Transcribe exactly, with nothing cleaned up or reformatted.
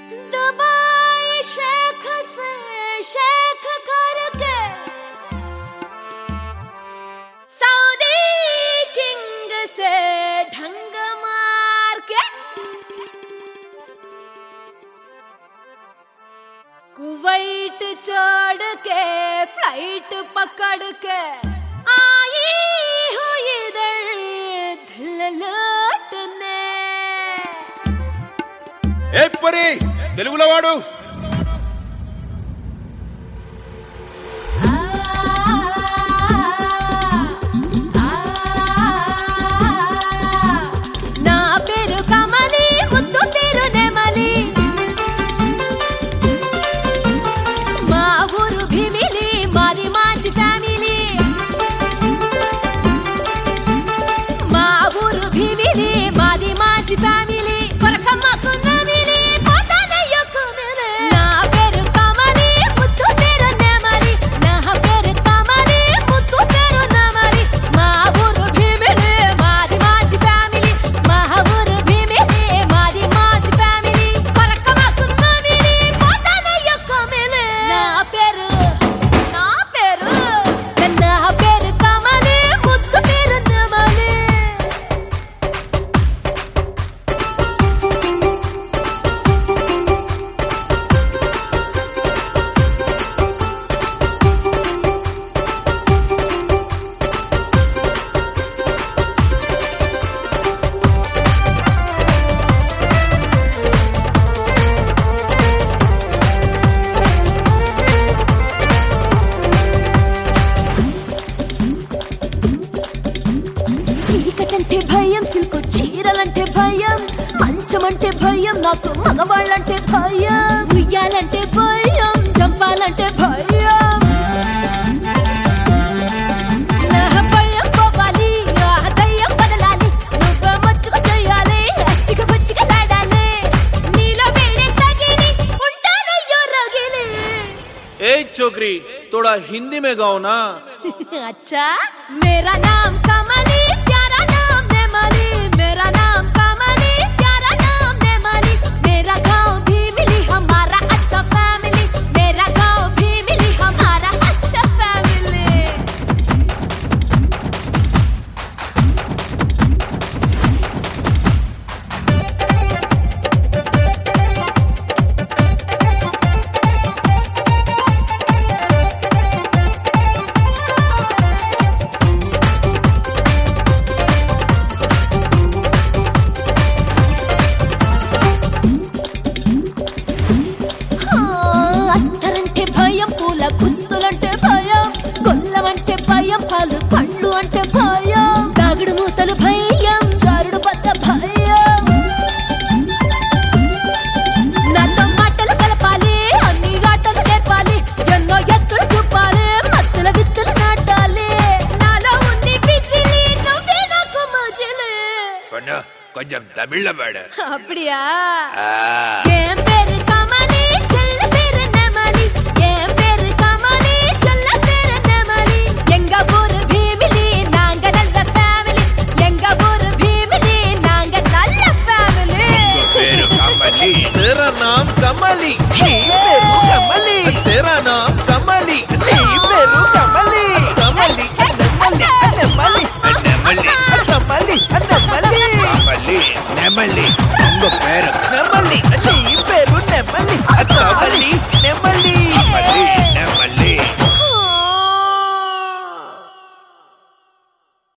Dubai Sheikh से शेख करके Saudi king से ढंग मार के कुवैत छोड़ के फ्लाइट पकड़ के आई हूँ इधर दिल लौटने। ఏ పరి తెలుగులో వాడు నా పేరు కమలి ముద్దు పేరు నెమలి మా ఊరు భీమిలి మాది మాచి ఫ్యామిలీ మా ఊరు భీమిలి మాది మాచి ఫ్యామిలీ కొరకమ్మకు చీకటంటే భయం సిల్కు చీరలంటే భయం మంచమంటే భయం నాకు మగవాళ్ళంటే భయం ఉయ్యాలంటే భయం చంపాలంటే భయం నా భయం పోవాలి ఆ దయ్యం బదలాలి నువ్వు మచ్చుకు చేయాలి అచ్చిక బుచ్చిక లాడాలి నీలో వేడే తగిలి ఉంటానయ్యో రగిలి। ఏ చోకరీ थोड़ा हिंदी में गाओ ना। अच्छा मेरा नाम कमली प्यारा नाम नेमली मेरा नाम कमली प्यारा नाम नेमली मेरा गाँव भी मिली हमारा अच्छा फैमिली मेरा गाँव भी मिली हमारा अच्छा फैमिली। అత్తరంటే భయం పూల గుత్తులంటే భయం గొల్లమంటే భయం పాలు పండ్లు అంటే భయం దాగుడు మూతలు భయం జారుడు పద్ద భయం నాతో మాటలు కలపాలి అన్ని ఆటలు నేర్పాలి ఎన్నో ఎత్తులు చూపాలి మత్తుల విత్తులు నాటాలి నాలో ఉంది పిచ్చిలి నువ్వే నాకు మజిలి కొంచెం తమిళ్లో పాడు। அப்படியா என் பேரு கமலி செல்ல பேரு నెమలి என் பேரு கமலி செல்ல பேரு నెమలి எங்க ஊரு భీమిలి நாங்க நல்ல ஃபேமிலி எங்க ஊரு భీమిలి நாங்க நல்ல ஃபேமிலி। పేరు కమలి तेरा नाम कमली నీ పేరు కమలి तेरा नाम कमली నీ పేరు కమలి కమలి నెమలి నెమలి నెమలి కమలి నెమలి కమలి నెమలి ఇంకో పేరు నెమలి